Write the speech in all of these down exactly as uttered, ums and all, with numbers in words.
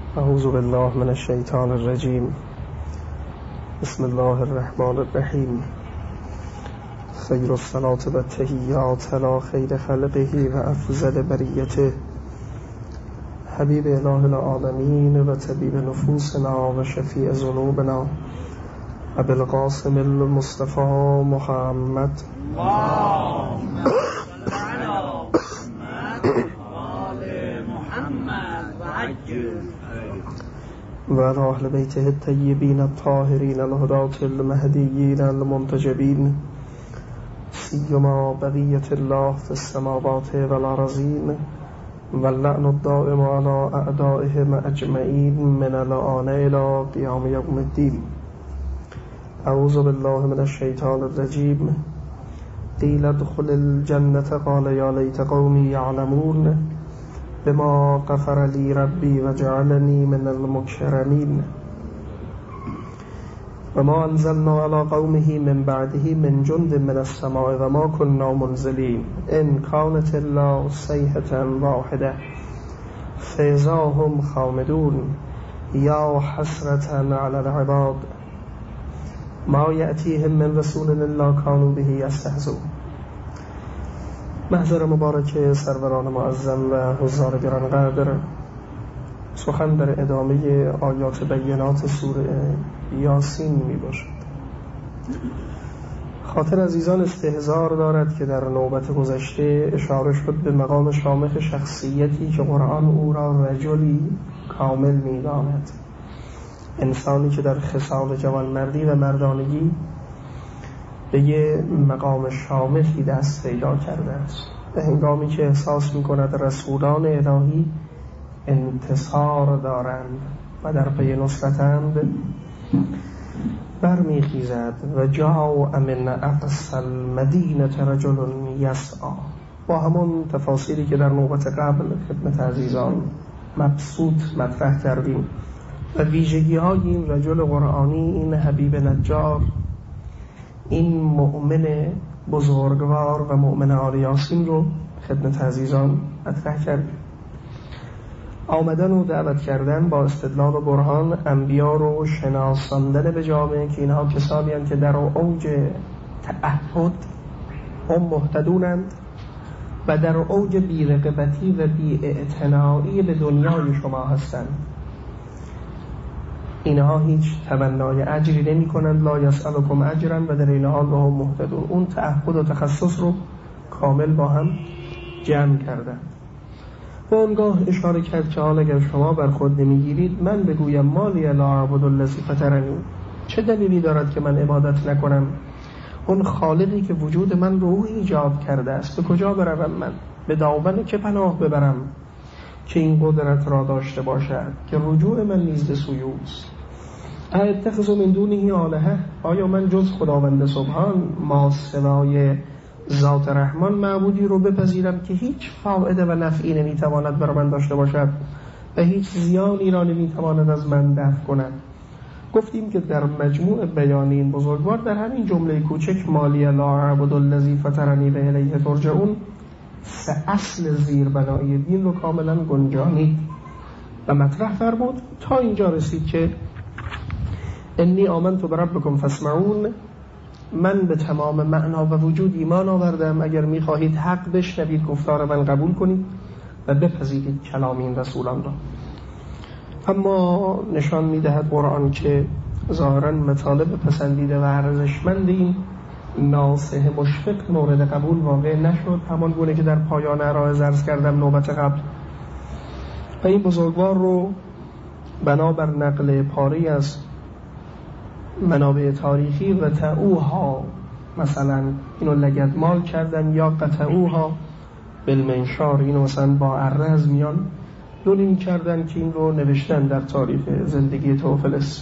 اعوذ بالله من الشیطان الرجیم. بسم الله الرحمن الرحیم. خیر الصلاة و التحیات علی خیر خلقه و افضل بریته حبیب اله العالمین و طبیب نفوسنا و شفیع ذنوبنا ابی القاسم المصطفى محمد اللهم صل علی محمد و عجل و علی اهل بیته الطیبین الطاهرین الهداة المهدیین المنتجبین سیما بقیة الله فی السماوات والارضین واللعن الدائم علی اعدائهم اجمعین من الآن الی قیام یوم الدین. اعوذ بالله من الشیطان الرجیم. قیل ادخل الجنة قال یا لیت قومی یعلمون بما غفر لی ربی و جعلنی من المکرمین و ما انزلنا علی قومه من بعده من جند من السماء و ما كنا منزلین ان كانت الا صیحة واحدة فاذا هم خامدون یا حسرة علی العباد ما یأتیهم من رسول الا كانوا به یستهزئون. محضر مبارک سروران معظم و حضار گرانقدر، سخن در ادامه آیات بینات سوره یاسین می باشد. خاطر عزیزان استحضار دارد که در نوبت گذشته اشاره شد به مقام شامخ شخصیتی که قرآن او را رجلی کامل می داند، انسانی که در خصال جوانمردی و مردانگی به یه مقام شامخی دست پیدا کرده است. به هنگامی که احساس می کند رسولان الهی انتصار دارند و در پی نصرتند، برمی خیزد و جاء من اقصی المدینة رجل یسعی، با همون تفاصیلی که در نوبت قبل خدمت عزیزان مبسوط مطرح کردیم و ویژگی های این رجل قرآنی، این حبیب نجار، این مؤمن بزرگوار و مؤمن آل یاسین رو خدمت عزیزان مطرح کردیم. آمدن و دعوت کردن با استدلال و برهان انبیا رو شناساندن به جامعه که اینها کسانی هستند که در اوج تعهد هم مهتدونند و در اوج بی‌رغبتی و بی‌اعتنایی به دنیای شما هستند. اینها هیچ تمنای اجری نمی کنند، لا یسألکم اجرا، و در این حال به هم مهتدون. اون تعهد و تخصص رو کامل با هم جمع کردند. و اونگاه اشاره کرد که حال اگر شما بر خود نمیگیرید من بگویم مالی لا اعبد الذی فطرنی، چه دلیلی دارد که من عبادت نکنم اون خالقی که وجود من رو او ایجاد کرده است؟ به کجا بروم من؟ به دامن که پناه ببرم که این قدرت را داشته باشد که رجوع من نیز به سوی اوست؟ اتخذ من دونه آلهه، آیا من جز خداوند سبحان ما سوای ذات رحمان معبودی رو بپذیرم که هیچ فایده و نفعی نمیتواند بر من داشته باشد و هیچ زیانی را نمیتواند از من دفع کند؟ گفتیم که در مجموع بیان این بزرگوار در همین جمله کوچک مالی لا اعبد الذی فطرنی و الیه ترجعون سه اصل زیربنایی دین رو کاملا گنجانید و مطرح فرمود تا اینجا رسید که انی آمنت بربکم فاسمعون، من به تمام معنا و وجود ایمان آوردم، اگر میخواهید حق بشنوید گفتار من قبول کنید و بپذیرید کلام این رسولان را. اما نشان میدهد قرآن که ظاهرا مطالب پسندیده و ارزشمند این ناصح مشفق مورد قبول واقع نشد، همان گونه که در پایان عرایض عرض کردم نوبت قبل. و این بزرگوار رو بنابر نقل پاری از منابع تاریخی و تعوها، مثلا اینو لگدمال کردن یا قطعوها بالمنشار، اینو مثلا با اره از میان دونیم کردن که این رو نوشتن در تاریخ زندگی توفلس.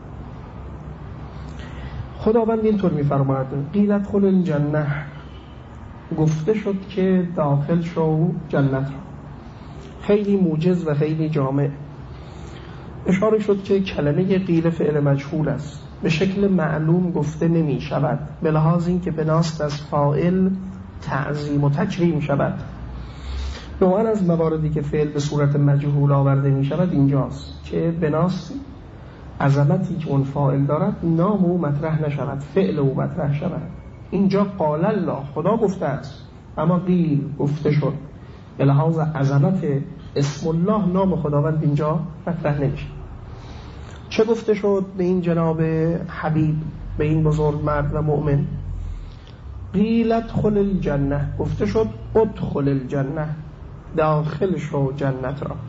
خداوند اینطور می‌فرماید قیل ادخل الجنه، گفته شد که داخل شو جنت را. خیلی موجز و خیلی جامع اشاره شد که کلمه قیل فعل مجهول است، به شکل معلوم گفته نمی شود، به لحاظ این که بناست از فاعل تعظیم و تکریم شود. نوعا از مواردی که فعل به صورت مجهول آورده می شود اینجاست که بناس عظمتی که اون فاعل دارد نام او مطرح نشود، فعل او مطرح شود. اینجا قال الله، خدا گفته است، اما قیل گفته شد. به لحاظ عظمت اسم الله نام خداوند اینجا مطرح نمیشه. چه گفته شد به این جناب حبیب، به این بزرگ مرد و مؤمن؟ قیل ادخل الجنه، گفته شد ادخل الجنه، داخل شو جنت را.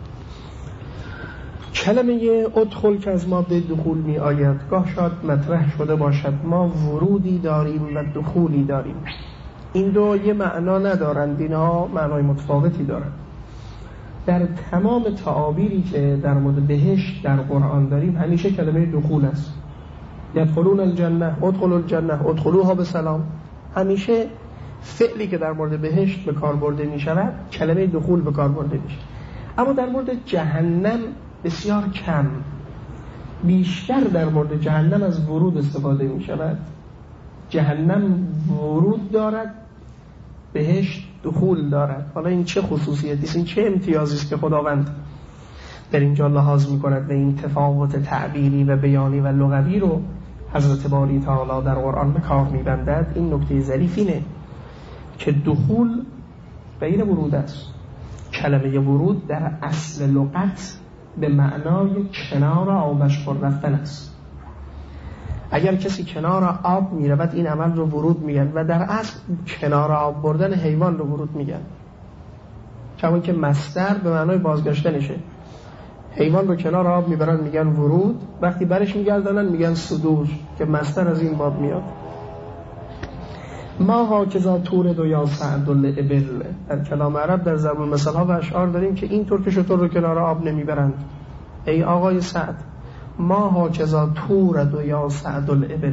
کلمه ادخل که از ماده دخول می آید گاه شاید مطرح شده باشد ما ورودی داریم و دخولی داریم. این دو یه معنا ندارند، اینها معنای متفاوتی دارند. در تمام تعابیری که در مورد بهشت در قرآن داریم همیشه کلمه دخول است. یدخلون الجنه، ادخلوا الجنه، ادخلوها به سلام. همیشه فعلی که در مورد بهشت به کار برده می شود کلمه دخول به کار برده می شود. اما در مورد جهنم بسیار کم، بیشتر در مورد جهنم از ورود استفاده می شود. جهنم ورود دارد، بهشت دخول دارد. حالا این چه خصوصیتی است، این چه امتیازی است که خداوند در اینجا لحاظ می کند و این تفاوت تعبیری و بیانی و لغوی رو حضرت باری تعالی در قرآن به کار می بندد. این نکته ظریف اینه که دخول غیر ورود است. کلمه ورود در اصل لغت به معنای کنار آبش پر رفتن است. اگر کسی کنار آب می رود این عمل رو ورود میگن و در اصل کنار آب بردن حیوان رو ورود میگن، چون که مصدر به معنای بازگشتنشه. حیوان رو کنار آب میبرن میگن ورود، وقتی برش میگردانن میگن صدور که مصدر از این باب میاد. ما هاکذا تورد و یا سعد الابل، در کلام عرب در ضرب المثل ها و اشعار داریم که این طور که شطور رو کنار آب نمیبرند. ای آقای سعد، ما هاکذا تورد و یا سعد الابل.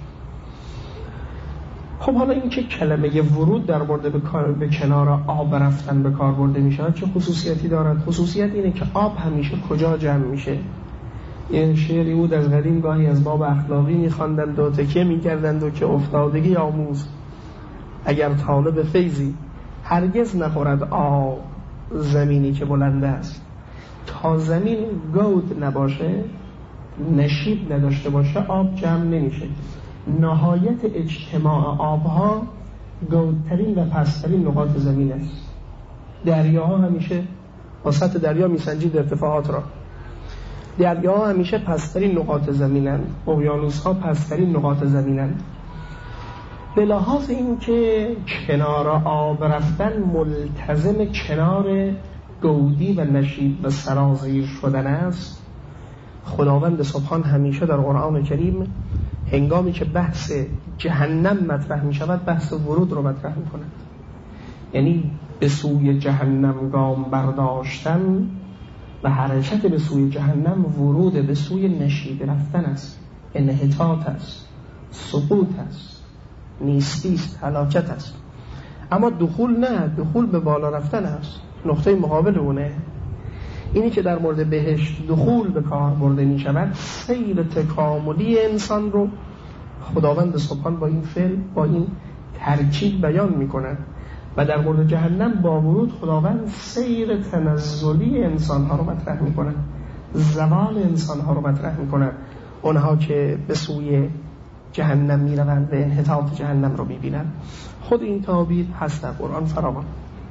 خب حالا این که کلمه ورود در مورد به, به کنار آب رفتن به کار برده می شود چه خصوصیتی دارد؟ خصوصیت اینه که آب همیشه کجا جمع میشه؟ این شعری بود از قدیم گاهی از باب اخلاقی می خواندند و تکیه می کردند و که افتادگی آموز اگر طالب فیضی هرگز نخورد آب زمینی که بلند است. تا زمین گود نباشه، نشیب نداشته باشه، آب جمع نمیشه. نهایت اجتماع آبها گودترین و پسترین نقاط زمین است. دریاها همیشه با سطح دریا میسنجید ارتفاعات را. دریاها همیشه پسترین نقاط زمینند، اقیانوسها پسترین نقاط زمینند. به لحاظ این که کنار آب رفتن ملتزم کنار گودی و نشیب و سرازیر شدن است، خداوند سبحان همیشه در قرآن کریم هنگامی که بحث جهنم مطرح می شود بحث ورود رو مطرح می کند. یعنی به سوی جهنم گام برداشتن و حرکت به سوی جهنم ورود به سوی نشیب رفتن است، انحطاط است، سقوط است، نیستی است، هلاکت است. اما دخول نه، دخول به بالا رفتن است. نقطه مقابل اونه اینی که در مورد بهشت دخول به کار برده می شود سیر تکاملی انسان رو خداوند سبحان با این فعل با این ترکیب بیان می کند و در مورد جهنم با ورود خداوند سیر تنزلی انسان ها رو مطرح می کند، زوال انسان ها رو مطرح می کند، اونها که به سوی جهنم می روند و انحطاط جهنم رو می بینند. خود این تعبیر هست در قرآن فراوان.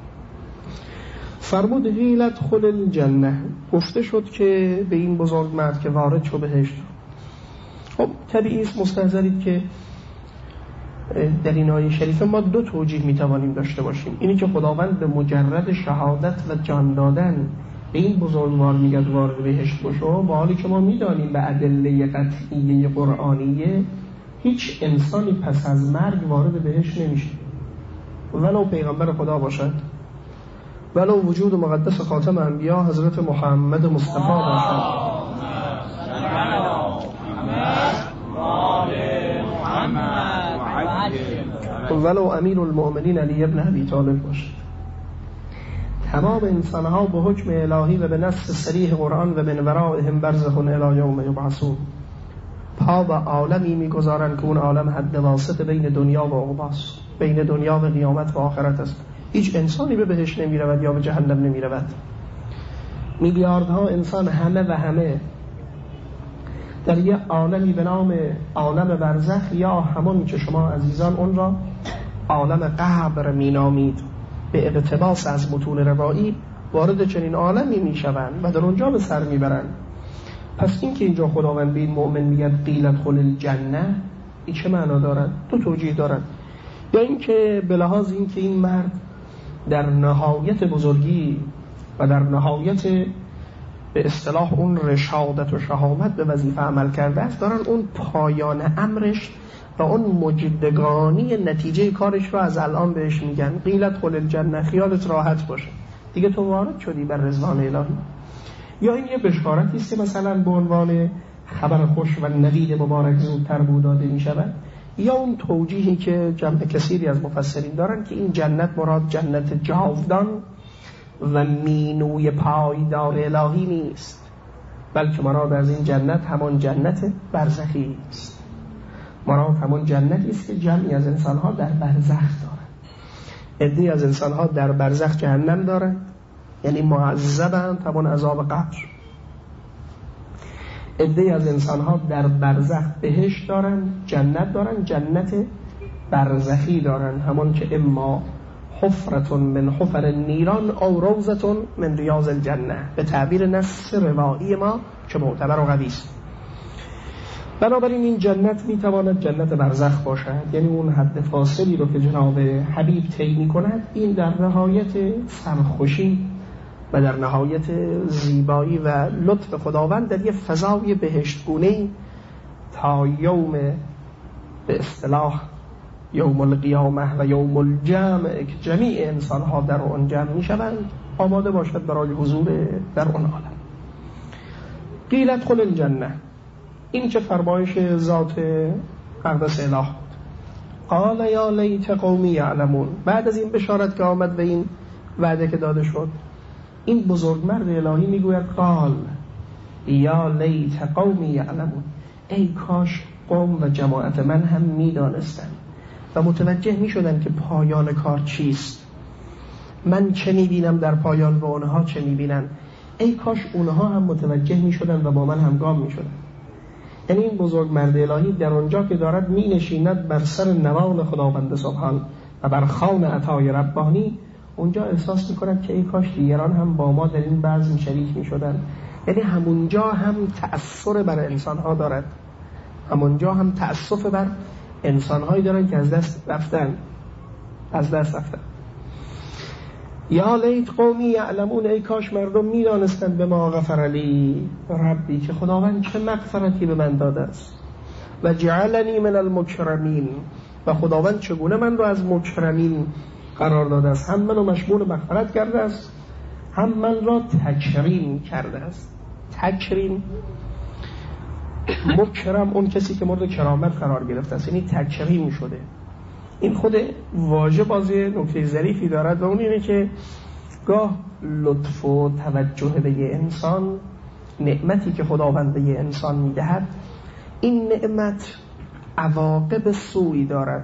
فرمود قیل ادخل الجنه، گفته شد که به این بزرگ مرد که وارد شو بهشت. خب طبیعی است مستحضرید که در این آیه شریفه ما دو توجیه میتوانیم داشته باشیم. اینی که خداوند به مجرد شهادت و جان دادن به این بزرگوار میگه وارد بهشت بشو، با حالی که ما میدانیم به ادله قطعیه قرآنیه هیچ انسانی پس از مرگ وارد بهشت نمیشه، ولو پیغمبر خدا باشد، ولو وجود مقدس خاتم انبیا حضرت محمد مصطفی باشد، ولو امیر المؤمنین علی ابن ابی طالب باشد. تمام انسانها به حکم الهی و به نص صریح قرآن و من ورائهم برزخ الی یوم یبعثون پا به عالمی میگذارند که اون عالم حد واسط بین دنیا و عقباست، بین دنیا و قیامت و آخرت است. هیچ انسانی به بهشت نمی رود یا به جهنم نمی رود. میلیاردها انسان همه و همه در یه عالمی به نام عالم برزخ یا همون که شما عزیزان اون را عالم قبر می نامید به اقتباس از متون روایی وارد چنین عالمی می شوند و در اونجا به سر می برند. پس این که اینجا خداوند به این مؤمن میگه قیل ادخل الجنه، این چه معنا دارد؟ دو توجیه دارد. یا این که به لحاظ این که این مرد در نهایت بزرگی و در نهایت به اصطلاح اون رشادت و شهامت به وظیفه عمل کرده است، دارن اون پایان امرش و اون مجدگانی نتیجه کارش رو از الان بهش میگن قیل ادخل الجنه، خیالت راحت باشه دیگه تو وارد شدی بر رضوان الهی. یا این یه بشارتی است که مثلا به عنوان خبر خوش و نوید مبارک زودتر بود داده می شود. یا اون توجیهی که جمع کثیری از مفسرین دارن که این جنت مراد جنت جاودان و مینوی پایدار الهی نیست، بلکه مراد از این جنت همان جنت برزخی است. مراد همان جنتی است که جمعی از انسانها در برزخ دارند. عده‌ای از انسانها در برزخ جهنم دارند، یعنی معذبند، همون عذاب قبر. عده‌ای از انسانها در برزخ بهشت دارن، جنت دارن، جنت برزخی دارن، همون که اما حفرتون من حفر النیران او روضتون من ریاض الجنه، به تعبیر نص روایی ما که معتبر و قوی است. بنابراین این جنت میتواند جنت برزخ باشد، یعنی اون حد فاصلی رو که جناب حبیب طی می‌کند، این در نهایت سرخوشی و در نهایت زیبایی و لطف خداوند در یه فضای بهشتگونه‌ای تا یوم به اصطلاح یوم القیامه و یوم الجمع که جمیع انسان‌ها در آن جمع می‌شوند آماده باشد برای حضور در آن عالم. قیل ادخل الجنه، این چه فرمایش ذات اقدس اله بود. قال یا لیت قومی یعلمون، بعد از این بشارت که آمد و این وعده که داده شد، این بزرگمرد الهی میگوید قال یا لیت قومی یعلمون، ای کاش قوم و جماعت من هم میدانستند و متوجه میشدن که پایان کار چیست. من چه میبینم در پایان و اونها چه میبینن، ای کاش اونها هم متوجه میشدن و با من همگام میشدن. یعنی این بزرگمرد الهی در اونجا که دارد می نشیند بر سر نوال خداوند سبحان و بر خوان عطای ربانی، اونجا احساس میکند که ای کاش دیگران هم با ما در این بزم شریک میشدن. یعنی همونجا هم تأثیر بر انسانها دارد، همونجا هم تأسف بر انسانهایی دارن که از دست رفتن از دست رفتن. یا لیت قومی یعلمون، ای کاش مردم میدانستند به ما غفر لی ربی، که خداوند چه مغفرتی به من داده است، و جعلنی من المکرمین، و خداوند چگونه من رو از مکرمین قرار داده است، هم منو مشمول مغفرت کرده است، هم من را تکریم کرده است. تکریم، مکرم اون کسی که مورد کرامت قرار گرفته است، یعنی تکریم شده. این خود واژه بازی نکته ظریفی دارد و اون اینه که گاه لطف و توجه به یه انسان، نعمتی که خداوند به یه انسان میدهد، این نعمت عواقب سوئی دارد،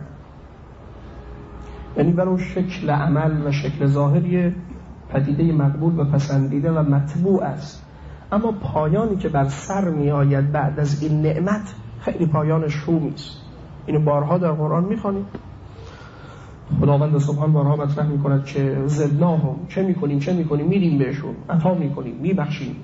یعنی برای شکل عمل و شکل ظاهری پدیده مقبول و پسندیده و مطبوع است، اما پایانی که بر سر می آید بعد از این نعمت خیلی پایان شومی است. اینو بارها در قرآن میخوانید. خداوند سبحان بارها مطرح میکند که زدناهم، چه میکنیم چه میکنیم میدیم بهشون، عطا میکنیم میبخشیم.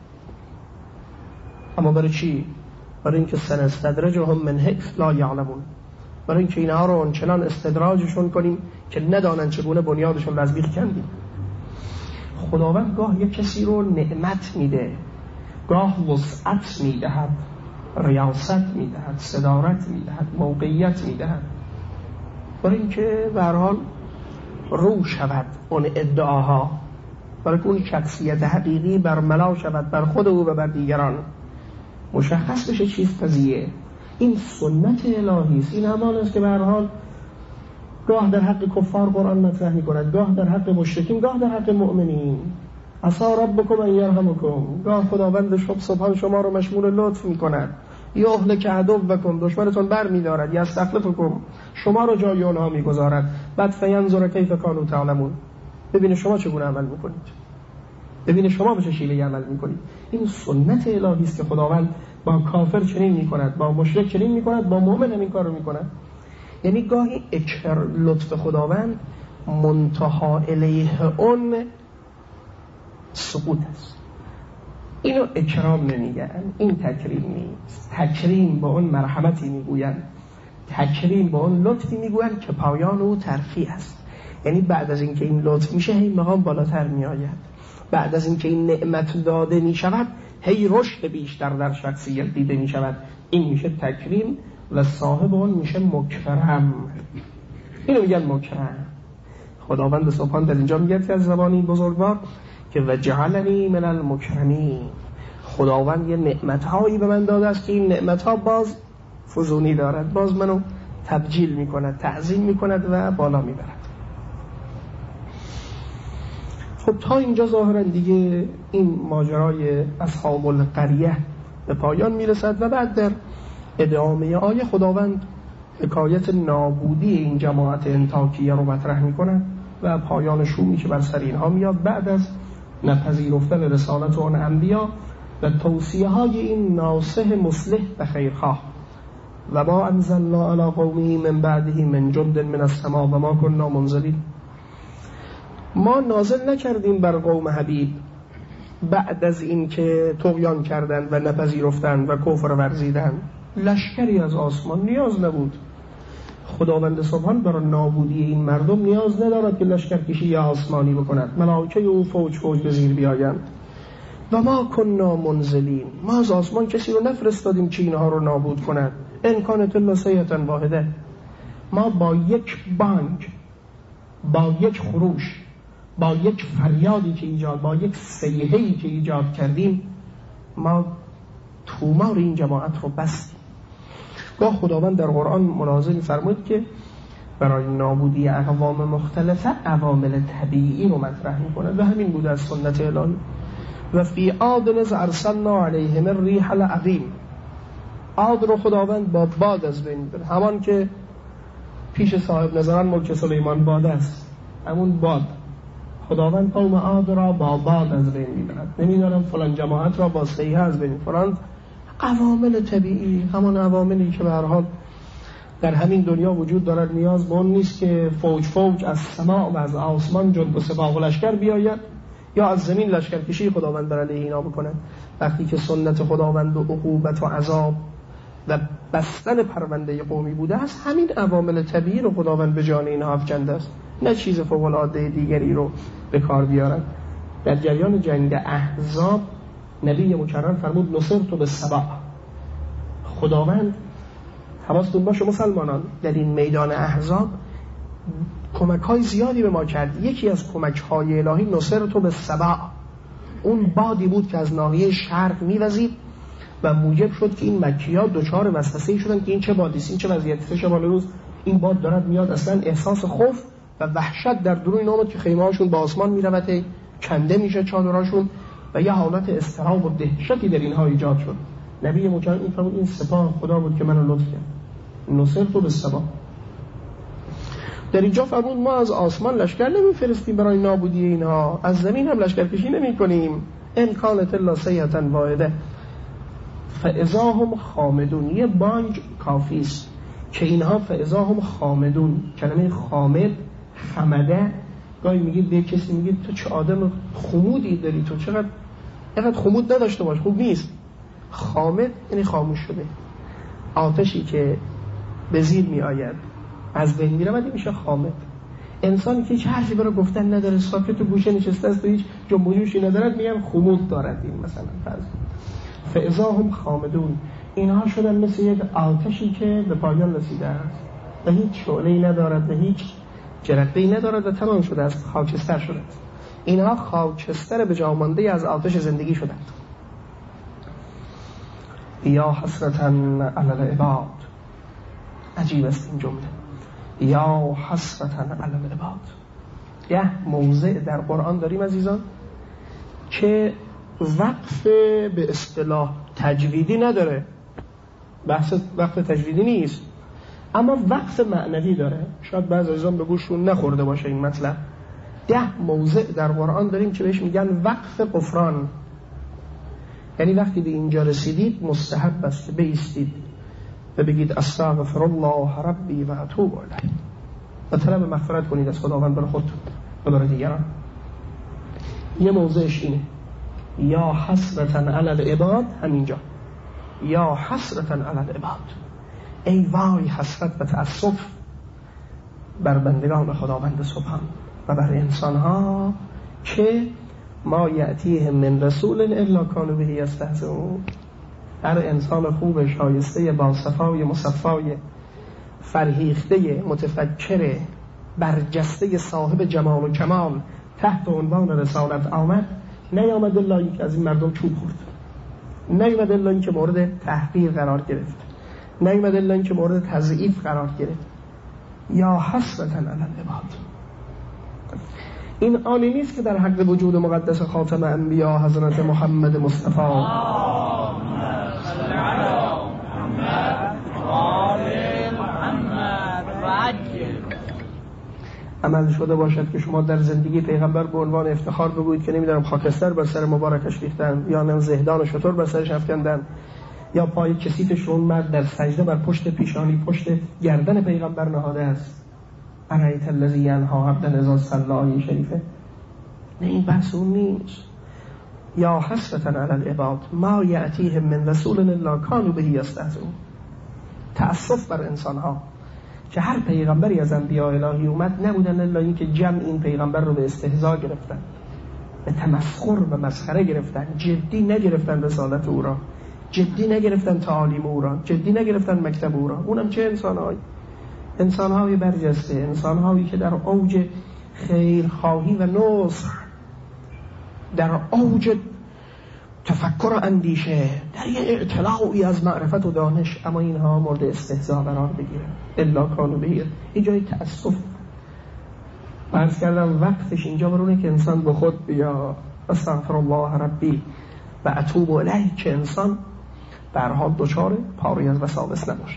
اما برای چی؟ برای اینکه سنستدرجهم من حیث لا یعلمون، برای اینکه اینها رو آنچنان استدراجشون کنیم که ندانن چگونه بنیادشون رو از بیخ کندیم. خداوند گاه یک کسی رو نعمت میده، گاه وسعت میدهد، ریاست میدهد، صدارت میدهد، موقعیت میدهد، برای اینکه به هر حال رو شود اون ادعاها، برای که اون شخصیت حقیقی برملا شود بر خود او و بر دیگران، مشخص بشه چیز قضیه. این سنت الهی است. این همان است که به هر حال گاه در حق کفار قرآن مطرح می‌کند، گاه در حق مشرکین، گاه در حق مؤمنین. عسى ربکم ان یرحمکم، گاه خداوند شما سبحان شما رو مشمول لطف می‌کند، یا اهلک عدو بکن، دشمنتون بر می‌دارد، یا استخلفکم، شما رو جای اونها می‌گذارد، بعد فینظر کیف کانوا تعملون، ببینه شما چگونه عمل می‌کنید، ببینه شما به چه شیوهی عمل می‌کنید. این سنت الهی است که خداوند با کافر چنین می‌کند، با مشرک چنین می‌کند، با مؤمن هم این کارو می‌کند. یعنی گاهی اکر لطف خداوند منتها الیه اون سقوط است. اینو اکرام نمیگن، این تکریم نیست. تکریم با اون مرحمتی میگوین، تکریم با اون لطفی میگوین که پایان او ترفیع است. یعنی بعد از اینکه این لطف میشه هی مقام بالاتر میآید، بعد از اینکه این نعمت داده میشود هی رشد بیشتر در شخصیت دیده میشود. این میشه تکریم و صاحب اون میشه مکرم. اینو میگن مکرم. خداوند سبحان در اینجا میگه که از زبانی بزرگوار که وجعلنی من المکرمین، خداوند یه نعمتهایی به من داده است که این نعمتها باز فزونی دارد، باز منو تبجیل میکند، تعظیم میکند و بالا میبرد. خب تا اینجا ظاهرا دیگه این ماجرای اصحاب القریه به پایان میرسد و بعد در ادامه آیه خداوند حکایت نابودی این جماعت انطاکیه رو مطرح میکنه و پایان شومی که بر سر اینها میاد بعد از نپذیرفتن رسالت آن انبیا و توصیه های این ناصح مصلح و خیرخواه. و ما انزلنا علی قومه من بعده من جند من السماء و ما كنا منزلین، ما نازل نکردیم بر قوم حبیب بعد از این که طغیان کردند و نپذیرفتند و کفر ورزیدند لشکری از آسمان نیاز نبود. خداوند سبحان برای نابودی این مردم نیاز ندارد که لشکرکشی آسمانی بکند، ملائکه او فوج فوج به زیر بیایند. و ما کنا منزلین، ما از آسمان کسی رو نفرستادیم که اینها رو نابود کند. ان کانت الا صیحة واحده، ما با یک بانگ، با یک خروش، با یک فریادی که ایجاد، با یک صیحه‌ای که ایجاد کردیم ما تومار این جماعت رو بستیم. گاه خداوند در قرآن ملاحظه می‌فرماید که برای نابودی اقوام مختلفه عوامل طبیعی رو مطرح می‌کنه و همین بوده از سنت الهی. و فی عاد اذ ارسلنا علیهم الریح العقیم، عاد رو خداوند با باد از بین می‌بره، همان که پیش صاحب نظران ملک سلیمان باد است، همون باد. خداوند قوم عاد را با باد از بین می‌برد، نمی‌دونم فلان جماعت را با صیحه از بین، فلان عوامل طبیعی، همون عواملی که به هر حال در همین دنیا وجود دارد. نیاز به اون نیست که فوج فوج از سماع و از آسمان جنب و سپاه و لشکر بیاید یا از زمین لشکرکشی خداوند بر علیه اینا بکنه. وقتی که سنت خداوند و عقوبت و عذاب و بستن پرونده قومی بوده است، همین عوامل طبیعی رو خداوند به جان اینها افکنده است، نه چیز فوق العاده دیگری رو به کار بیارن. در جریان جنگ احزاب نبی مکرم فرمود نصرت بالسبع، خداوند حواستون باشه مسلمانان در این میدان احزاب کمک های زیادی به ما کرد. یکی از کمک های الهی نصرت بالسبع، اون بادی بود که از ناحیه شرق میوزید و موجب شد که این مکی ها دچار وسوسه شدن که این چه بادی است، این چه وضعیتی، چه بالا روز این باد دارد میاد. اصلا احساس خوف و وحشت در درون اینا بود که خیمه هاشون با آسمان میرفته، کنده میشه چادراشون و یه حالت اضطراب و دهشتی در اینها ایجاد شد. نبی مکرم این فرمود این سپاه خدا بود که منو لطف کرد، نصرت بالسبع. در اینجا فرمود ما از آسمان لشکر نمیفرستیم برای نابودی اینها، از زمین هم لشکرکشی نمی کنیم. ان کانت الا صیحة واحده فاذا هم خامدون، یه بانگ کافی است که اینها فاذا هم خامدون. کلمه خامد، خمده، گاهی میگید به کسی میگید تو چه آدم خمودی داری، تو چقدر اینقدر خمود نداشته باش، خوب نیست. خامد یعنی خاموش شده. آتشی که به زیر می آید از بین می رود میشه خامد. انسانی که هیچ حرفی برای گفتن نداره، ساکت و گوشه نشسته است و هیچ جنب و جوشی ندارد میگن خمود دارد. این مثلا فرض فاذا هم خامدون، اینها شدن مثل یک آتشی که به پایان رسیده است و هیچ شعله‌ای ندارد و هیچ جرقه‌ای ندارد و تمام شده است، خاکستر شده. اینها خاکستر به جا مانده از آتش زندگی شدند. یا حسرتاً علی العباد، عجیب است این جمله، یا حسرتاً علی العباد. یه موضع در قرآن داریم عزیزان که وقف به اصطلاح تجویدی نداره، بحث وقف تجدیدی نیست، اما وقف معنوی داره. شاید بعض عزیزان به گوششون نخورده باشه این مطلب. ده موضع در قرآن داریم که بهش میگن وقف غفران، یعنی وقتی به اینجا رسیدید مستحب است که بایستید و بگید استغفر الله ربی و اتوب الیه و طلب مغفرت کنید از خداوند برای خودتون و برای دیگران. یه موضعش اینه، یا حسرتا علی العباد، همینجا یا حسرتا علی العباد، ای وای حسرت و تأسف بر بندگان خداوند سبحان و بر انسان ها که ما یأتیهم من رسول الا کانوا به یستهزئون. هر انسان خوب شایسته با صفای مصفای فرهیخته متفکر برجسته صاحب جمال و کمال تحت عنوان رسالت آمد، نیامد الا این که از این مردم چوب خورد، نیامد الا این که مورد تحقیر قرار گرفت، نیامد الا این که مورد تضعیف قرار گرفت. یا حسرتا علی العباد. این آنی نیست که در حق وجود مقدس خاتم انبیا حضرت محمد مصطفی عمل شده باشد که شما در زندگی پیغمبر به عنوان افتخار بگویید که نمیدونم خاکستر بر سر مبارکش ریختن، یا نم زهدان و شطور بر سرش افکندن، یا پای کثیفش رو مرد در سجده بر پشت پیشانی پشت گردن پیغمبر نهاده است. ارایت الذی ینها عبدا اذا صلی آیه شریفه. نه این بحث اون نیست. یا حسرتا علی العباد ما یأتیهم من رسول الا کانوا به یستهزئون. تأسف بر انسان ها که هر پیغمبری از انبیاء الهی اومد نبودن الا این که جمع این پیغمبر رو به استهزا گرفتن، به تمسخر و مسخره گرفتن، جدی نگرفتن رسالت او را، جدی نگرفتن تعالیم او را، جدی نگرفتن مکتب او را. اونم چه انسان‌هایی؟ انسان‌های برجسته، انسان‌هایی که در اوج خیرخواهی و نصح، در اوج تفکر و اندیشه، در یه اطلاعی از معرفت و دانش، اما اینها مورد استهزاء قرار بگیرن. الا کانوا به، این جای تأسف. عرض کردم وقتش اینجا برونه که انسان به خود بیا استغفر الله ربی و اتوب الیه، که انسان به هر حال دچار پاری از وساوس نباشه.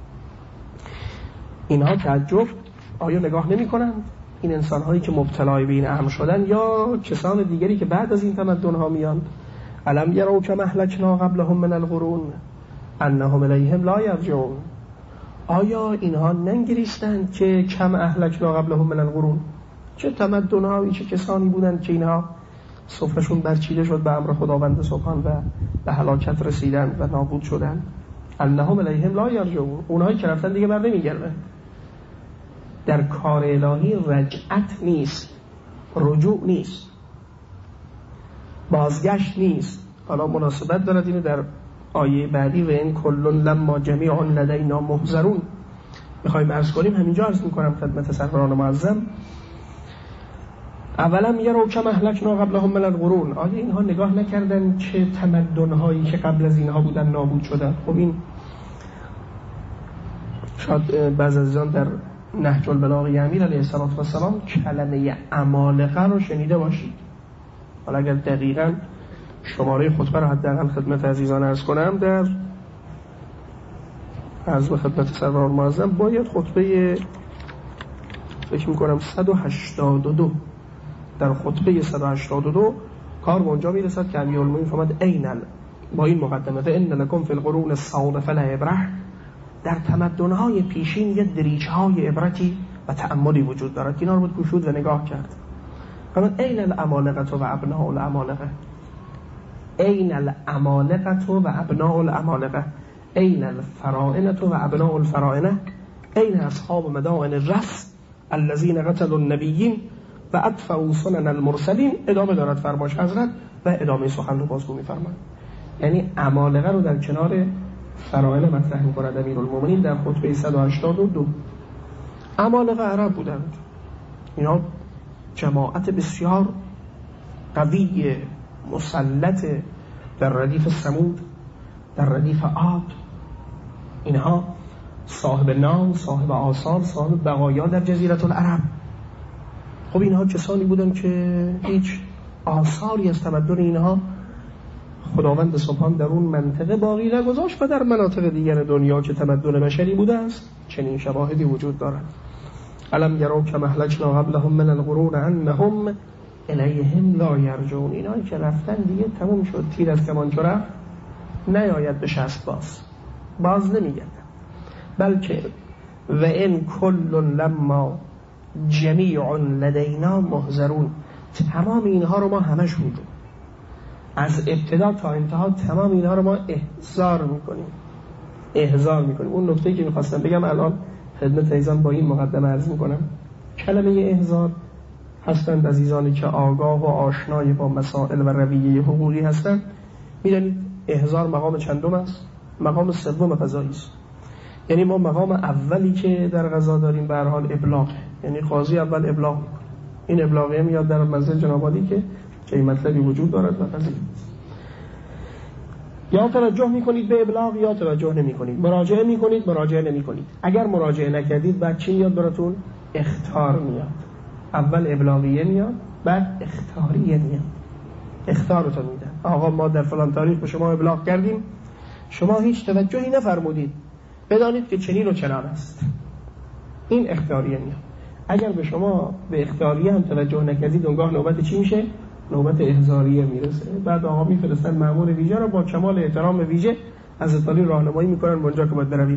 اینها تعجب آیا نگاه نمی کنند؟ این انسان هایی که مبتلای به این امر شدن یا کسان دیگری که بعد از این تمدن ها میان، الم یروا کما اهلکنا قبلهم من القرون انهم الیهم لا یرجعون. آیا اینها ننگریستند که کم اهلکنا قبلهم من القرون، چه تمدن هایی چه کسانی بودند که اینها سفرشون برچیده شد به امر خداوند سبحان و به هلاکت رسیدند و نابود شدند. انهم الیهم لا یرجعون، اونهایی که رفتن دیگه بر نمیگردن. در کار الهی رجعت نیست، رجوع نیست، بازگشت نیست. حالا مناسبت دارد اینو در آیه بعدی و این کل لما جمیع لدینا محضرون میخوایم عرض کنیم. همینجا عرض میکنم خدمت سروران معظم، اولا یروا کما اهلکنا قبلهم من القرون. آیا اینها نگاه نکردن که تمدن‌هایی که قبل از اینها بودن نابود شدن؟ خب این شاید بعض از آن در نهج البلاغه امیر علیه السلام کلمه عمالقه رو شنیده باشید. حالا اگر دقیقاً شماره خطبه رو حداقل خدمت عزیزان عرض کنم، در عرض به خدمت سرور معظم باید خطبه فکر می‌کنم صد و هشتاد و دو، در خطبه صد و هشتاد و دو کار به اونجا میرسد که امیرالمومنین فرمود اینل با این مقدمه ان لکم فی القرون الصادفه لعبره، در تمدن‌های پیشین یه دریچه‌های عبرتی و تأملی وجود دارد. اینا رو بود گشود و نگاه کرد. فرمود این العمالقه و ابناء العمالقه، این العمالقه و ابناء العمالقه، این الفراعنه و ابناء الفراعنه، این اصحاب مدائن الرس الذين قتلوا النبیین و ادفعوا سنن المرسلین. ادامه دارد فرماش حضرت و ادامه سخن رو بازگو می‌فرمایند. یعنی عمالقه رو در کنار فراعنه مطرح می‌کند امیرالمومنین در خطبه صد و هشتاد و دو. عمالقه عرب بودند، اینا جماعت بسیار قوی مسلط در ردیف ثمود، در ردیف عاد، اینها صاحب نام، صاحب آثار، صاحب بقایا در جزیره العرب. خب اینها کسانی بودن که هیچ آثاری از تمدن اینها خداوند سبحان در اون منطقه باقی نگذاشت و در مناطق دیگر دنیا که تمدن بشری بوده است چنین شواهدی وجود دارد. الم یروا کما اهلکنا قبلهم من القرون انهم الیهم لا یرجعون. اینایی که رفتن دیگه تموم شد، تیر از کمانچو رفت نیاید به شست باز باز نمیگردن. بلکه و ان کل لما جمیع لدینا محضرون، تمام اینها رو ما همشون رو از ابتدا تا انتها تمام اینها رو ما احضار میکنیم احضار میکنیم. اون نکته‌ای که میخواستم بگم الان خدمت عزیزان با این مقدمه عرض میکنم. کلمه احضار هستند عزیزانی که آگاه و آشنای با مسائل و رویه حقوقی هستند. میدونید احضار مقام چندم است؟ مقام سوم قضایی است. یعنی ما مقام اولی که در قضا داریم به هر حال ابلاغه، یعنی قاضی اول ابلاغ میکنه. این ابلاغه میاد در منزل جناب عالی که چه مطلبی وجود دارد و قضیه یا توجه میکنید به ابلاغ یا توجه نمیکنید، مراجعه میکنید مراجعه نمیکنید. اگر مراجعه نکردید بعد چی میاد براتون؟ اخطار میاد. اول ابلاغیه میاد بعد اخطاریه میاد. اخطارتون میدن آقا ما در فلان تاریخ به شما ابلاغ کردیم، شما هیچ توجهی نفرمودید، بدانید که چنین و چنان است. این اخطاریه میاد. اگر به شما به اخطاریه هم توجه نکردید اونگاه نوبت چی میشه؟ نوبت احضاریه میرسه. بعد آقا میفرستن مأمور ویژه رو با کمال احترام ویژه از اطلاعی راهنمایی میکنن به اونجا که باید بروید.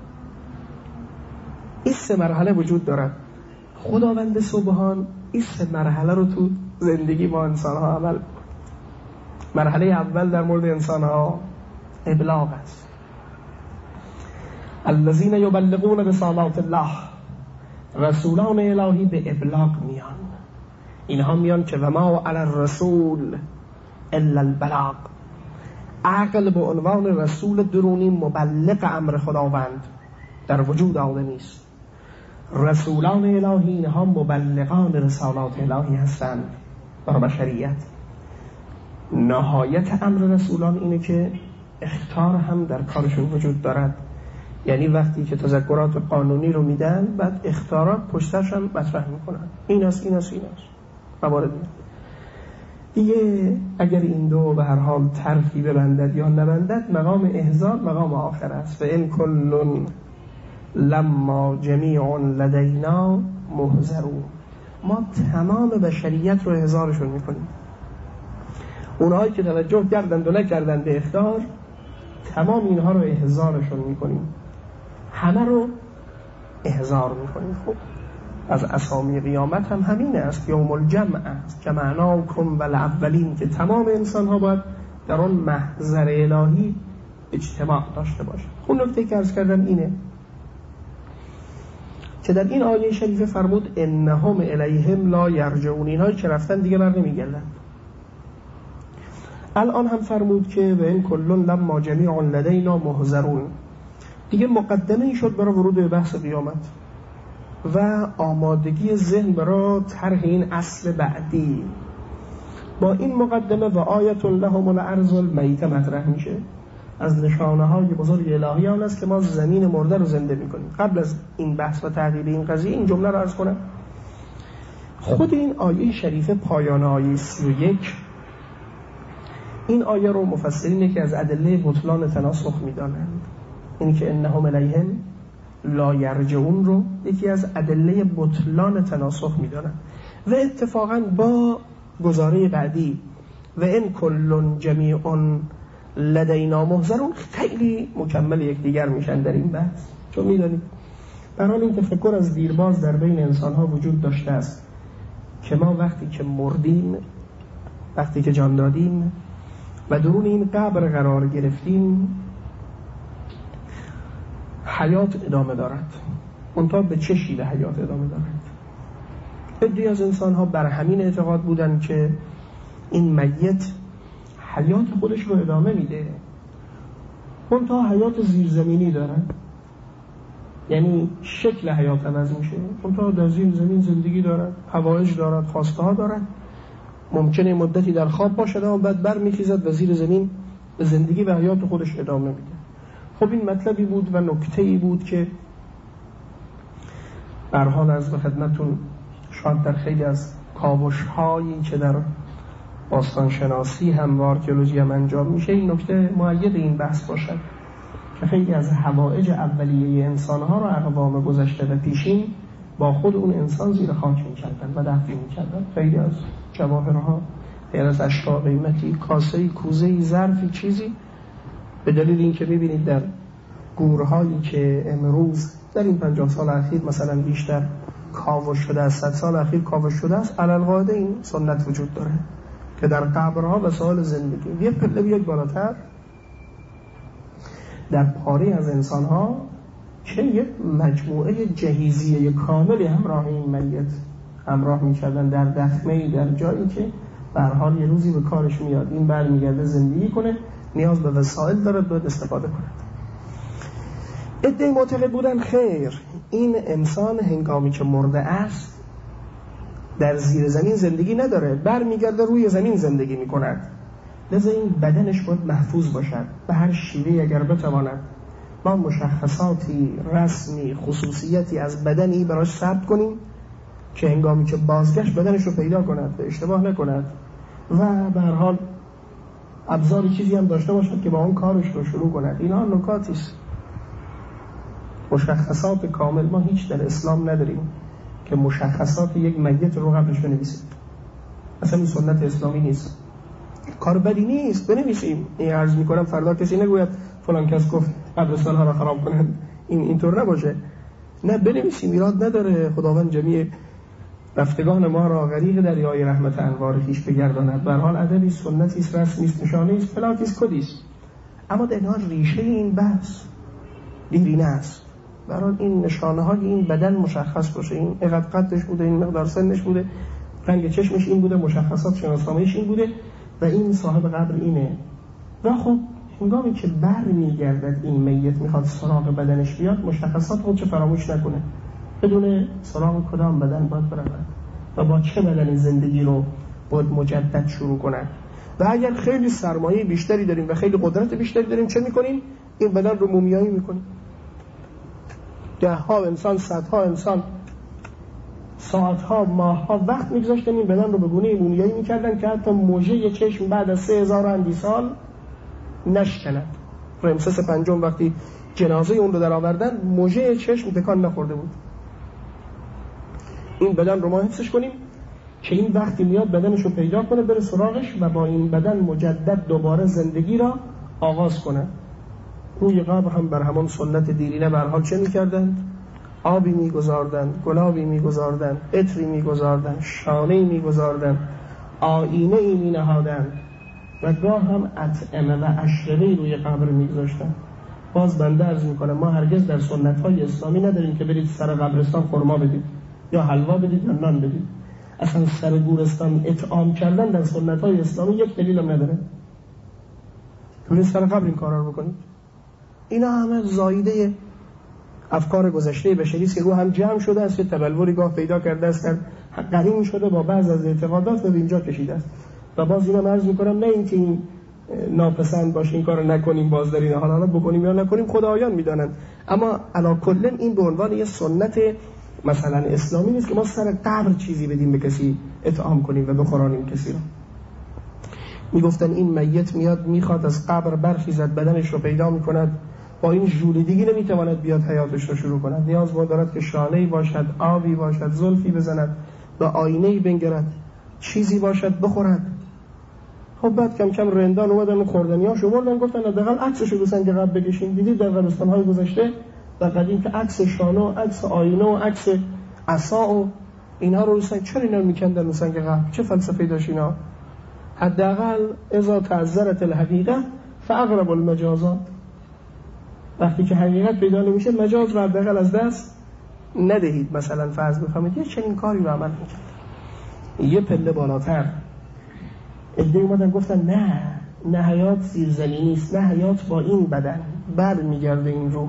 این سه مرحله وجود دارد. خداوند سبحان این سه مرحله رو تو زندگی با انسان ها عمل. مرحله اول در مورد انسان ها ابلاغ است. الذين يبلغون رسالات الله، رسولان الهی به ابلاغ میان. اینها میان که و ما علی الرسول الا البلاغ. عقل به عنوان رسول درونی مبلغ امر خداوند در وجود آدمی است. رسولان الهی اینها مبلغان رسالات الهی هستند بر بشریت. نهایت امر رسولان اینه که اخطار هم در کارشون وجود دارد. یعنی وقتی که تذکرات قانونی رو میدن بعد اخطارات پشتش هم مطرح میکنن. این است این است این است موارد میاد دیگه. اگر این دو به هر حال طرفی ببندد یا نبندد مقام احضار مقام آخر است. و ان کل لما جمیع لدینا محضرون. ما تمام بشریت رو احضارشون میکنیم. اونهایی که توجه کردند و نکردند به اخطار تمام اینها رو احضارشون میکنیم، همه رو احضار میکنیم. خب از اسامی قیامت هم همین است، یوم الجمع است، جمعناکم والاولین، که تمام انسان ها باید در اون محضر الهی اجتماع داشته باشند. اون نکته که عرض کردم اینه که در این آیه شریفه فرمود انهم الیهم لا یرجعون، اینهایی که رفتن دیگه بر نمیگردن. الان هم فرمود که و این کلون لما جمیع لدینا محضرون. دیگه مقدمه ای شد برای ورود به بحث قیامت و آمادگی ذهن برای طرح این اصل بعدی. با این مقدمه و آیت لهم الارض المیته مطرح میشه. از نشانه های بزرگ الهی آن است که ما زمین مرده رو زنده میکنیم. قبل از این بحث و تحلیل این قضیه این جمله رو عرض کنم. خود این آیه شریفه پایان آیه سی و یک، این آیه رو مفسرین که از ادله بطلان تناسخ میدانند، این که انهم الیهم لا یرجعون رو یکی از ادله بطلان تناسخ میدانند و اتفاقا با گزاره بعدی و ان کل جمیع لدینا محضرون خیلی مکمل یکدیگر میشن در این بحث. چون میدانید برای این تفکر از دیرباز در بین انسان ها وجود داشته است که ما وقتی که مردیم، وقتی که جان دادیم و درون این قبر قرار گرفتیم حیات ادامه دارد. منتها به چه شیوه حیات ادامه دارد؟ عده‌ای از انسان ها بر همین اعتقاد بودن که این میت حیات خودش رو ادامه میده، منتها حیات زیرزمینی دارد، یعنی شکل حیات عوض میشه، منتها در زیر زمین زندگی دارد، حوایج دارد، خواسته ها دارد. ممکنه مدتی در خواب باشد اما بعد بر میخیزد و زیر زمین به زندگی و حیات خودش ادامه میده. خب این مطلبی بود و نکته‌ای بود که برحال از به خدمتون شاید در خیلی از کاوش‌هایی که در باستانشناسی هم و آرکئولوژی هم انجام میشه، این نکته مؤید این بحث باشد که خیلی از حوائج اولیه انسانها رو اقوام گذشته و پیشین با خود اون انسان زیر خاک میکردن و دفن میکردن. خیلی از جواهرها، خیلی از اشیاء قیمتی، کاسه‌ای، کوزه‌ای، ظرفی، چیزی، به دلیل این که میبینید در گورهایی که امروز در این پنجاه سال اخیر مثلا بیشتر کاوش شده است، صد سال اخیر کاوش شده است، علالقاعده این سنت وجود داره که در قبرها وسایل زندگی یه پله بیاد بالاتر در پاره از انسانها که یک مجموعه جهیزیه کاملی همراه این میت همراه میکردن در دخمه‌ای، در جایی که به هر حال یه روزی به کارش میاد، این برمیگرده زندگی کنه، نیاز به وسایل داره باید استفاده کنه. عده‌ای معتقد بودن خیر، این انسان هنگامی که مرده است در زیر زمین زندگی نداره، برمیگرده روی زمین زندگی میکند، لذا این بدنش باید محفوظ باشد به هر شیوهی اگر بتواند ما مشخصاتی رسمی خصوصیتی از بدنی براش ثبت کنیم که هنگامی که بازگشت بدنش رو پیدا کند، اشتباه نکند و به هر حال ابزاری چیزی هم داشته باشد که با اون کارش رو شروع کند. اینا نکاتی است. مشخصات کامل ما هیچ در اسلام نداریم که مشخصات یک میت رو قبلش بنویسیم، اصلا این سنت اسلامی نیست، کار بدی نیست بنویسیم. این عرض میکنم فردا کسی نگوید فلان کس گفت قبرستان ها را خراب کنند، این اینطور نباشه، نه بنویسیم، ایراد نداره. خداوند جمیع رفتگان ما را غریق دریای رحمت انوار خویش بگرداند. به هر حال ادبی، سنتی است، رسمی است، نشانه است، پلاکی است، کدی است، اما در حال ریشه این بحث دیرینه است. به هر حال این نشانه های این بدن مشخص باشه، این اینقدر قدش بوده، این مقدار سنش بوده، رنگ چشمش این بوده، مشخصات شناسنامه‌اش این بوده و این صاحب قبر اینه. و خب هنگامی که بر میگردد این میت میخواد سراغ بدنش بیاد، مشخصات خود چه فراموش نکنه، بدون سراغ کدام بدن باید برود و با چه بدن زندگی رو باید مجدد شروع کنن. و اگر خیلی سرمایه بیشتری داریم و خیلی قدرت بیشتری داریم، چه میکنیم؟ این بدن رو مومیایی میکنیم. ده ها انسان، صدها انسان، ساعتها، ماهها وقت میگذاشتن این بدن رو به گونه مومیایی میکردن که حتی موجه چشم بعد از سه هزار اندی سال نشکند. رمسس پنجم وقتی جنازه اون رو در آوردن، موجه چشم تکان نخورده بود. این بدن رو ما حفظش کنیم که این وقتی میاد بدنش رو پیدا کنه، بره سراغش و با این بدن مجدد دوباره زندگی را آغاز کنه. روی قبر هم بر همان سنت دیرینه به هر حال چه میکردند؟ آبی میگذاردند، گلابی میگذاردند، عطری میگذاردند، شانه‌ای میگذاردند، آینه ای مینهادند و گاه هم اطعمه و اشربه‌ای روی قبر میگذاشتند. باز بنده عرض میکنم ما هرگز در سنت‌های اسلامی نداریم که برید سر قبرستان خرما بدید یا حلوا بدید یا نان بدید. اصلا سر گورستان اطعام کردن در سنت‌های اسلامی یک دلیل هم نداره. برید سر قبر این کارا رو بکنید. اینا همه زایده افکار گذشته بشری است که رو هم جمع شده است، تبلوری گاه پیدا کرده است، قرین شده با بعض از اعتقادات و به اینجا کشیده است. و باز اینا عرض می‌کنم نه اینکه این ناپسند باشه این کارو نکنیم، باز در این حال حالا بکنیم یا نکنیم خدایان میدانند، اما علا کل این به عنوان یه سنت مثلا اسلامی نیست که ما سر قبر چیزی بدیم به کسی، اطعام کنیم و بخورانیم کسی رو. میگفتن این میت میاد میخواد از قبر برخیزد، بدنش رو پیدا میکند، با این ژولیدگی نمیتواند بیاد حیاتش رو شروع کند، نیاز بود دارد که شانه‌ای باشد، آبی باشد، زلفی بزند و آینه‌ای بنگرد، چیزی باشد بخورد. خب بعد کم کم رندان اومدن خوردنیاشو بردن، گفتن حداقل عکسشو به سنگ قبر بکشین. دیدید در قبرستان‌های گذشته و قدیم که عکس شانه و عکس آینه و عکس عصا و اینها رو سنگ، چرا اینا رو میکندن رو سنگ قبر؟ چه فلسفه‌ای داشت اینا؟ حداقل اذا تعذرت الحقیقه فاقرب المجازات، وقتی که حقیقت پیدا نمیشه مجاز رو حداقل از دست ندهید. مثلا فرض بفهمید یه چنین کاری رو عمل میکرد. یه پله بالاتر ادعی اومدن گفتن نه نه حیات زیرزمینی است، نه حیات با این بدن بر میگرده، این روح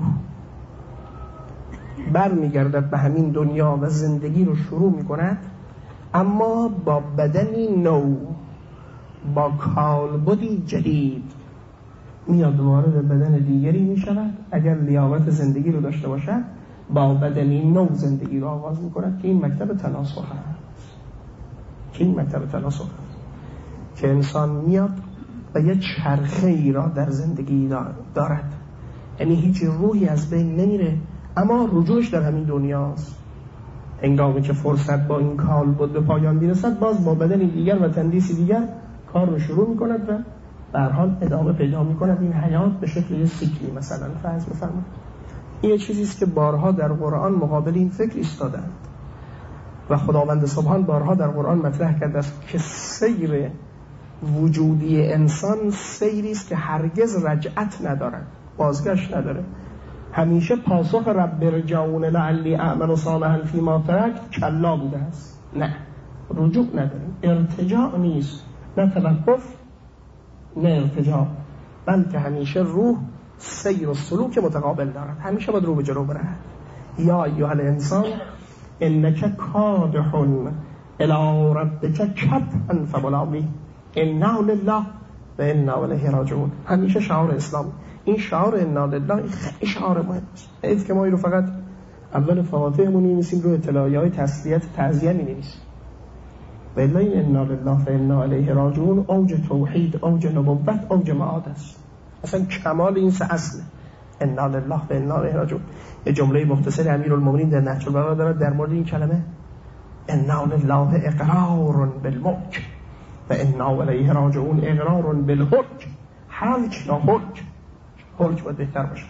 بر میگردد به همین دنیا و زندگی رو شروع میکند، اما با بدنی نو، با کالبدی جدید میاد وارد بدن دیگری میشود. اگر لیاقت زندگی رو داشته باشد با بدنی نو زندگی رو آغاز میکند که این مکتب تناسخ هست، که این مکتب تناسخ هست که انسان میاد و یه چرخه ای را در زندگی دارد، یعنی هیچ روحی از بین نمیره اما رجوعش در همین دنیاست. هنگامی که فرصت با این کال بود به پایان میرسد، باز با بدن دیگر و تندیسی دیگر کار رو شروع میکند و به هر حال ادامه پیدا میکند. این حیات به شکل یه سیکلی مثلا فرض بفرمایید. این یه چیزی است که بارها در قرآن مقابل این فکر ایستادند و خداوند سبحان بارها در قرآن مطرح کرده است که سیر وجودی انسان سیری است که هرگز رجعت ندارد، بازگشت نداره. همیشه پاسخ رب ارجعون لعلی اعمل صالحا فیما ترکت کلا بوده است. نه، رجوع نداریم، ارتجاع نیست، نه توقف نه ارتجاع، بلکه همیشه روح سیر و سلوک متقابل دارد، همیشه باید رو به جلو برد. یا ایها الانسان انک کادح الی ربک کدحا فملاقیه انا لله و انا الیه راجعون. همیشه شعار اسلام این شعار انا لله، این خیلی شعار مهمه. حیف که ما این رو فقط اول فاتحه‌مون می‌نویسیم، رو اطلاعیه‌های تسلیت تعزیه می‌نویسیم. و الا این انا لله و انا الیه راجعون اوج توحید، اوج نبوت، اوج معاد است. اصلا کمال این سه اصله، انا لله و انا الیه راجعون. یه جمله مختصر امیرالمومنین در نهج البلاغه دارد در مورد این کلمه، انا لله اقرار بالملک و انا الیه راجعون اقرار بالحلک. حلک یا حلک، حلک باید بهتر باشه.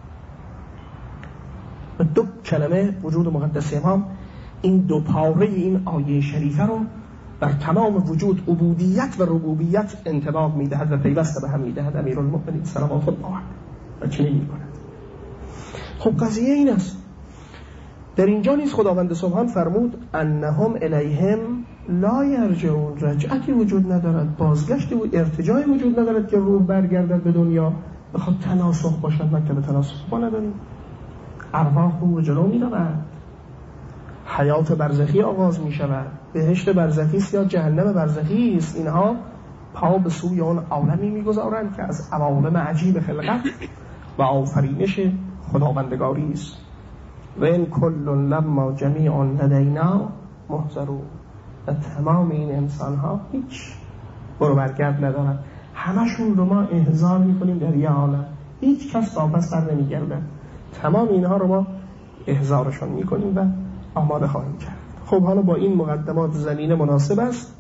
و دو کلمه وجود مقدس امام این دو پاره این آیه شریفه رو بر تمام وجود عبودیت و ربوبیت انطباق میدهد و پیوسته به هم میدهد امیرالمومنین صلوات الله علیه و چنین میکند. خب قضیه این است، در اینجا نیز خداوند سبحان فرمود انهم الیهم لا یرجعون، رجعتی وجود ندارد، بازگشتی و ارتجاعی وجود ندارد که روح برگردد به دنیا بخواد تناسخ باشد. مکتب تناسخ ما نداریم، ارواح رو جلو می رود، حیات برزخی آغاز می شود، بهشت برزخی است یا جهنم برزخی است، اینها پا به سوی آن عالمی می گذارند که از عوالم عجیب خلقت و آفرینش خداوندگاری است. و این کل لما جمیع لدینا محضرون، و تمام این انسان ها هیچ برو برگرد ندارند، همشون رو ما احضار میکنیم در یه عالم، هیچ کس واپس بر نمیگرده، تمام اینها رو ما احضارشون میکنیم و آماده خواهیم کرد. خب حالا با این مقدمات زمینه مناسب است.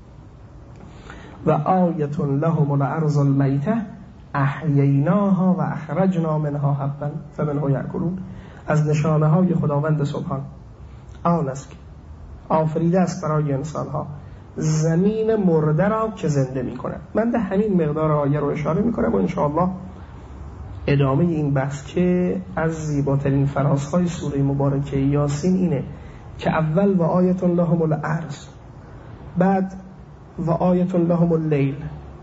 و آیت لهم الارض المیته احییناها و اخرجنا منها حبا فمنه یأکلون. از نشانه های خداوند سبحان آن است که آفریده است برای انسان ها زمین مرده را که زنده می کند. من به همین مقدار آیه رو اشاره می کنم و انشاءالله ادامه این بحث که از زیباترین فرازهای سوره مبارکه یاسین اینه که اول و آیت لهم الارض، بعد و آیت لهم اللیل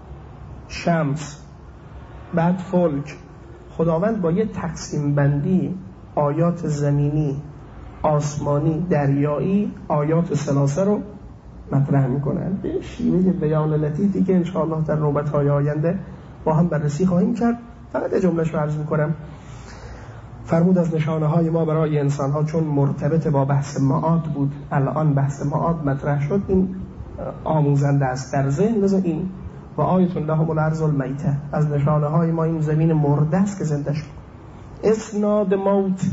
شمس، بعد فلک. خداوند با یه تقسیم بندی آیات زمینی، آسمانی، دریایی، آیات ثلاثه رو مطرح میکنن به شیوه بیان لطیفی که انشاءالله در نوبت‌های آینده با هم بررسی خواهیم کرد. فقط جمله‌شو عرض میکنم. فرمود از نشانه های ما برای انسان ها، چون مرتبط با بحث معاد بود، الان بحث معاد مطرح شد، این آموزنده است در ذهن. لذا این و آیت لهم الارض المیته، از نشانه های ما این زمین مرده است که زنده شد. اسناد موت،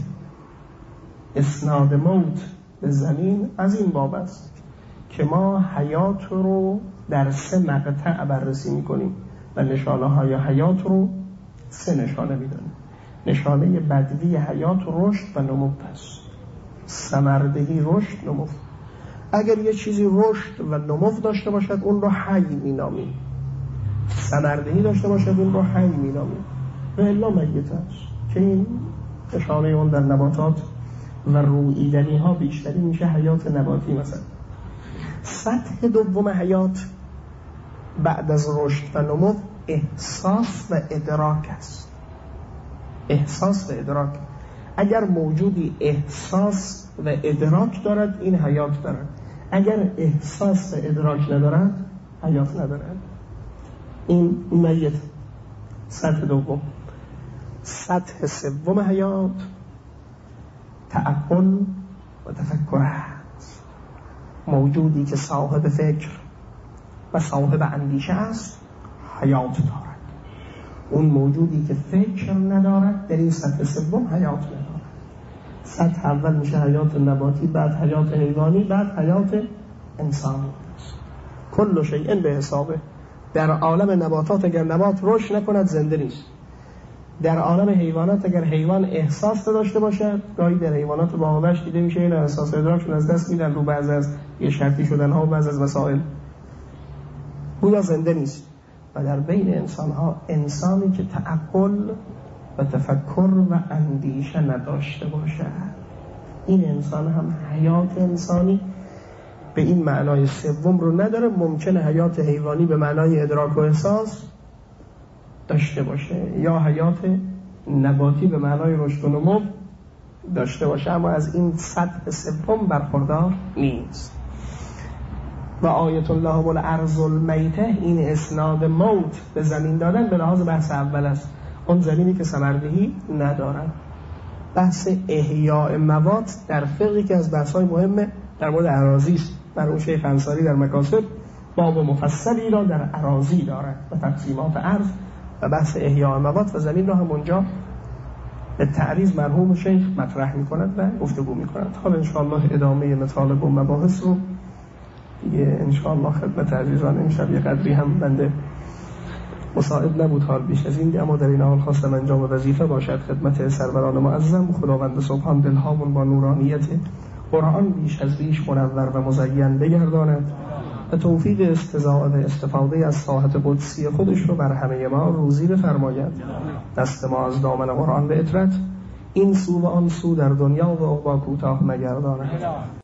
اسناد موت به زمین از این باب است که ما حیات رو در سه مقطع بررسی میکنیم و نشانه های حیات رو سه نشانه میدونیم. نشانه بدوی حیات رشد و نمو است، ثمردهی رشد نمو. اگر یه چیزی رشد و نمو داشته باشد اون رو حی مینامیم، ثمردهی داشته باشد اون رو حی مینامیم، و الا میت است که این نشانه اون در نباتات و روییدنی ها بیشتری میشه حیات نباتی. مثلا سطح دوم حیات بعد از رشد و نمو احساس و ادراک است. احساس و ادراک، اگر موجودی احساس و ادراک دارد این حیات دارد، اگر احساس و ادراک ندارد حیات ندارد، این میت. سطح دوم. سطح سوم حیات تعقل و تفکر است، موجودی که صاحب فکر، و صاحب اندیشه است حیات دارد. اون موجودی که فکر ندارد در این سطح سوم حیات ندارد. سطح اول میشه حیات نباتی، بعد حیات حیوانی، بعد حیات انسانی. کل شیء به حسابه. در عالم نباتات اگر نبات رشد نکند زنده نیست. در عالم حیوانات اگر حیوان احساس داشته باشد، گاهی در حیوانات باغ‌وحش دیده میشه این احساس ادراکشون از دست میدن رو بعض از یه شرطی شدن ها و بعض از مسائل، گویا زنده نیست. و در بین انسان ها انسانی که تعقل و تفکر و اندیشه نداشته باشد، این انسان هم حیات انسانی به این معنای سوم رو نداره. ممکنه حیات حیوانی به معنای ادراک و احساس داشته باشه یا حیات نباتی به معنای رشد و نمو داشته باشه، اما از این سطح سوم برخوردار نیست. و آیت الله الارض المیته، این اسناد موت به زمین دادن به لحاظ بحث اول است، اون زمینی که ثمردهی ندارن. بحث احیاء موات در فقهی که از بحث‌های مهمه در مورد اراضی است. مرحوم شیخ انصاری در مکاسب باب مفصلی را در اراضی دارد و تقسیمات ارض و بحث احیاء موات و زمین را هم اونجا به تعریض مرحوم شیخ مطرح می‌کند و گفتگو می‌کند. حالا انشاءالله ادامه مطالب و مباحث رو دیگه انشاءالله خدمت عزیزان امشب یه قدری هم بنده مساعد نبود حال بیش از این، اما در این حال خواستم انجام وظیفه باشد خدمت سروران معظم. خداوند سبحان دلهامون با نورانیت قرآن بیش از بیش منور و مزین بگرداند و توفیق استزاده و استفاده از ساحت قدسی خودش رو بر همه ما روزی بفرماید. دست ما از دامن قرآن به اطرت این سو و آن سو در دنیا و عقبا کوتاه مگرداند.